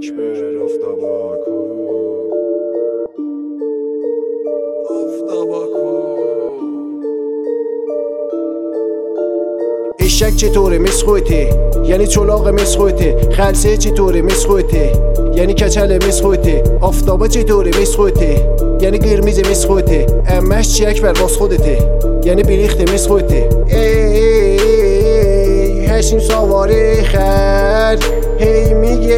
اکبر آفتابا کو اشک چطوره مس خودته یعنی چلاق مس خودته خلسه چطوره مس خودته یعنی کچل مس خودته آفتابا چطوره مس خودته یعنی قرمز مس خودته امش چی اکبر واس خودته یعنی بریخته مس خودته ای هشیم سواره خر هی میگه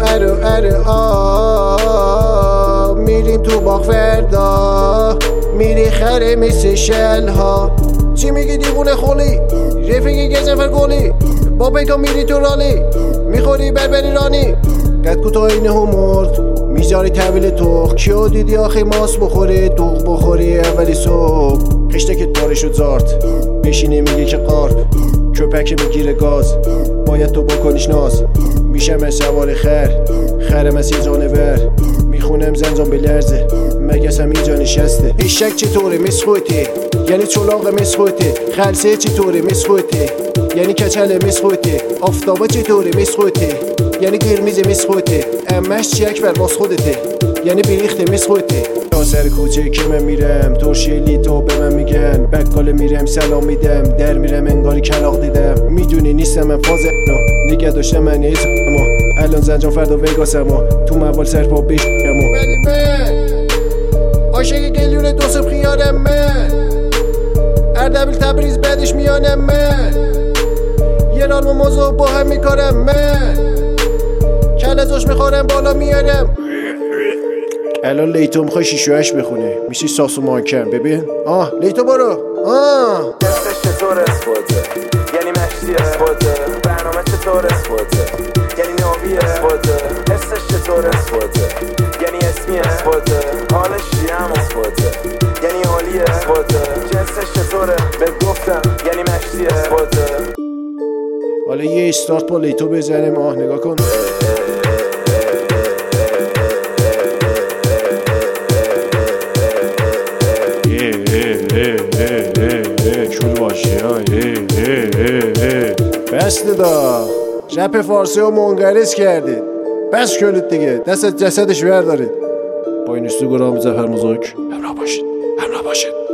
ارو میریم تو باغ فردا میری خره مثل شلها چی میگی دیوونه خولی رفیقی گزنفر گولی با بیتا میری تو رالی میخوری بربری رانی قد کوتاه اینه مرد میذاری طویل توخ کیو دیدی آخی ماس بخوری دوغ بخوری اولی صبح خشته که داره شد زارت بشینه میگه که قارب کپک میگیره گاز باید تو بکنیش ناز میشم از سوار خرم از یه جانور میخونم زنجان بلرزه مگسم اینجا نشسته اشک چطوره مس خودته یعنی چلاق مس خودته خلسه چطوره مس خودته یعنی کچل مس خودته آفتابا چطوره مس خودته یعنی قرمز مس خودته امش چی اکبر واس خودته یعنی بریخته مس خودته تا سر کوچه که من میرم ترشیلی تو به من میگن بقاله میرم سلام میدم در میرم انگاری کلاق دیدم میدونی نیستم من فازم نگه داشتم من ایتما الان زنجان فردا وگاسم تو موال سرپا بشم ولی من عاشق گلیون دوسم خیارم من اردبیل تبریز بعدش میانم من یه رالم موضوع با هم میکارم من کل ازاش میخورم بالا میارم الان لیتو میخوای شیشوهش بخونه میشه ساسو مانکم ببین لیتو برو دستش چطوره یعنی مشتیه برنامه چطوره یعنی ناویه حسش چطوره یعنی اسمیه حالش چیه یعنی حالیه جنسش چطوره بهت گفتم یعنی مشتیه حالا یه استارت با لیتو بزنیم نگاه کن شل باشی بس دا رپ فارسی ها منقرض کردید بس کنید دیگه دست جسدش بردارید با این استوگرام زفر مزاک همراه باشید